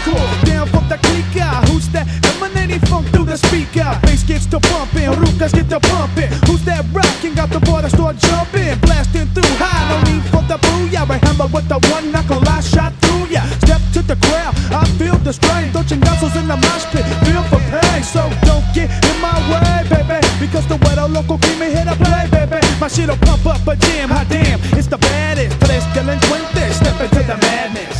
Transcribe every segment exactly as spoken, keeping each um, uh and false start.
hardcore. Down from the clica, who's that emanating funk through the speaker? Bass gets to pumping, rucas get to pumping. Who's that rocking? Got the boy that start jumping, blasting through high. No need for the booyah. I hammer with the one knuckle, I shot through ya. Step to the crowd, I feel the strain. Don't chingazos in the mosh pit, feel for pain. So don't get in my way, baby, because the weather local keep me here to play, baby. My shit'll pump up a jam, hot damn, it's the baddest. Tres delincuentes, step into the madness.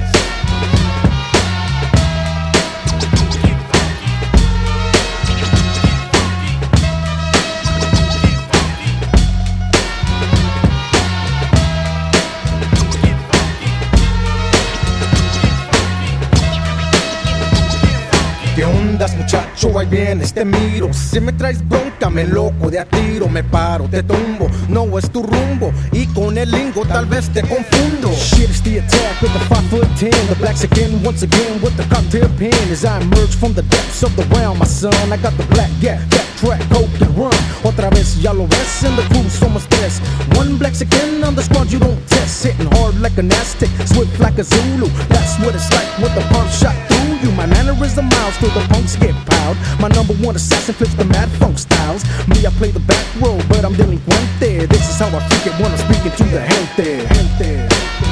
¿Qué ondas, muchacho? Ahí vienes, te miro. Si me traes bronca, me loco de a tiro. Me paro, te tumbo, no es tu rumbo. Y con el lingo tal vez te confundo. Shit, it's the attack with the five foot ten. The blacks again, once again with the cocktail pen. As I emerge from the depths of the realm, my son, I got the black gap, backtrack, hope and run. Otra vez, ya lo ves, in the crew somos tres. One black again on the squad you don't test. Hitting hard like an Aztec, swift like a Zulu. That's what it's like with the pump shot through you. My mannerism miles till the punks get piled. My number one assassin flips the mad funk styles. Me, I play the back row, but I'm delinquente. This is how I freak it when I'm speaking to the gente, gente.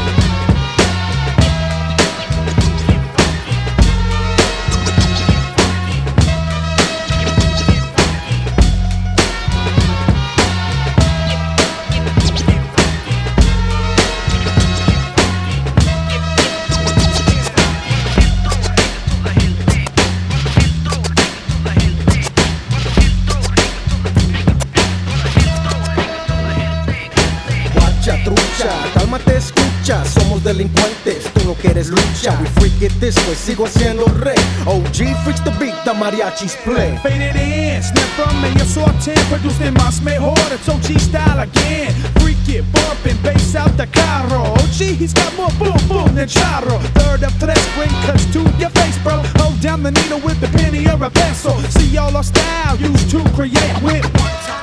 Trucha, cálmate, escucha, somos delincuentes, tú no quieres lucha. We freak it this way, sigo siendo rey. O G freaks the beat, the mariachis play. Faded in, snap from me, yo ten, producing más mejor. It's O G style again. Freak it, bumping, bass out the carro. O G, he's got more boom boom than charro. Third of tres, bring cuts to your face, bro. Hold down the needle with the penny or a pencil. See all our style used to create with one time.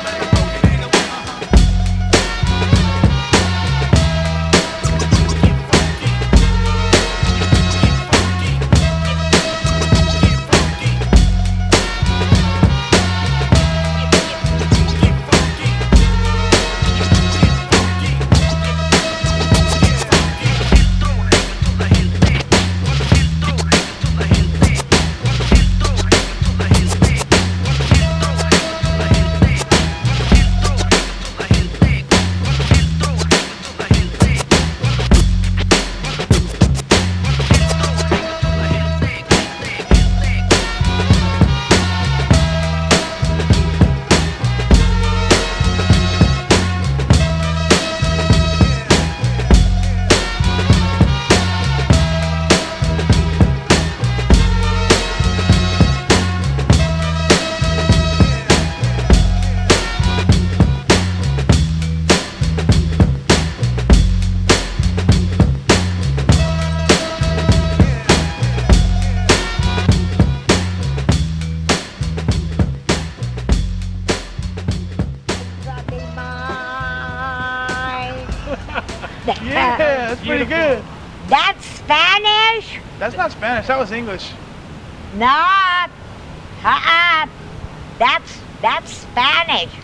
Yeah, that's pretty good. That's Spanish? That's not Spanish, that was English. No, uh-uh. That's, that's Spanish.